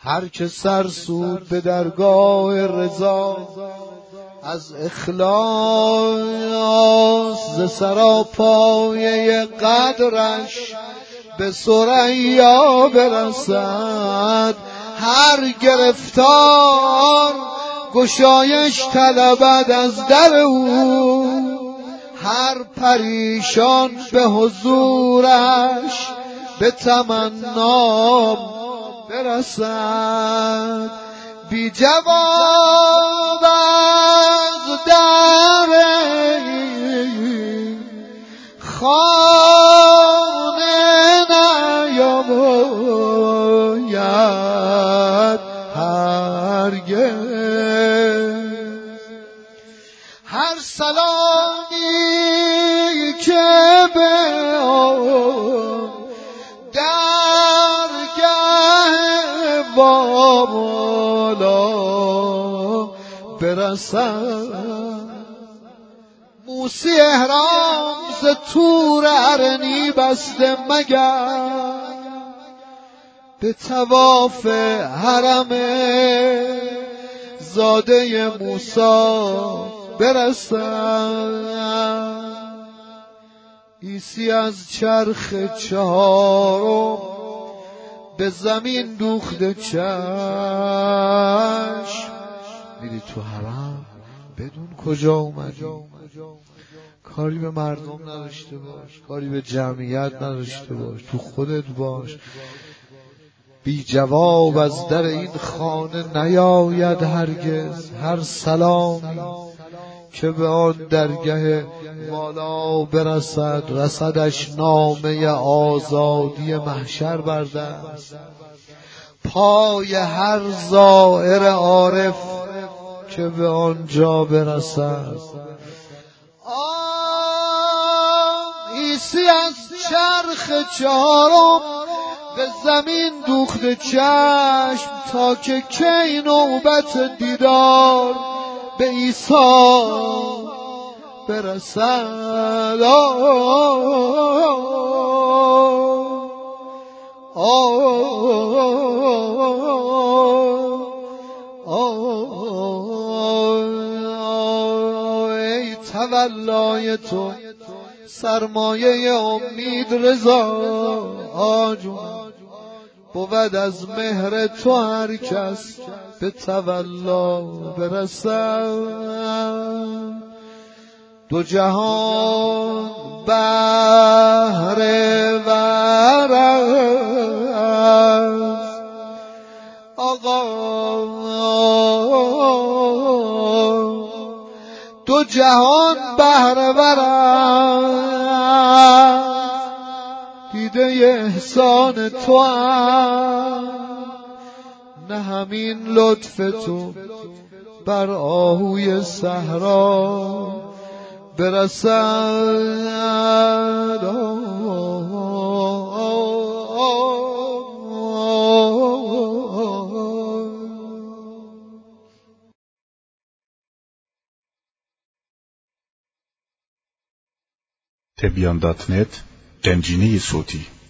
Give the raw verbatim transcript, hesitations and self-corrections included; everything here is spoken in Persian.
هر که سر سود به درگاه رضا، از اخلاص ز سراپایه قدرش به ثریا برسد. هر گرفتار گشایش طلبد از در او، هر پریشان به حضورش به تمنا برسد. بی جواب از در خانه نیاید هرگز. هر سلامی که به درگه بالا برسد، موسی احرام ز طور ارنی بسته مگر به طواف حرم زاده موسی برسد. عیسی از چرخ چهارم به زمین دوخته چشم، میری تو حرم بدون کجا اومدی، کاری به مردم نداشته باش، کاری به جمعیت نداشته باش، تو خودت باش. بی جواب از در این خانه نیاید هرگز. هر سلامی که به آن درگه والا برسد، رسدش نامه آزادی محشر بر دست. پای هر زائر عارف که به آنجا برسد. آه عیسی از چرخ چهارم به زمین دوخته چشم، تا که کی نوبت دیدار به عیسی برسد. ای تولای تو سرمایه امید رضا آجون، بود از مهر تو هر کس به تولا برسد. دو جهان بهر ورست آقا، دو جهان بهر ورست، دیده احسان تو هم، نه همین لطف تو بر آهوی صحرا برسد. تبیان دات نت، گنجینه صوتی.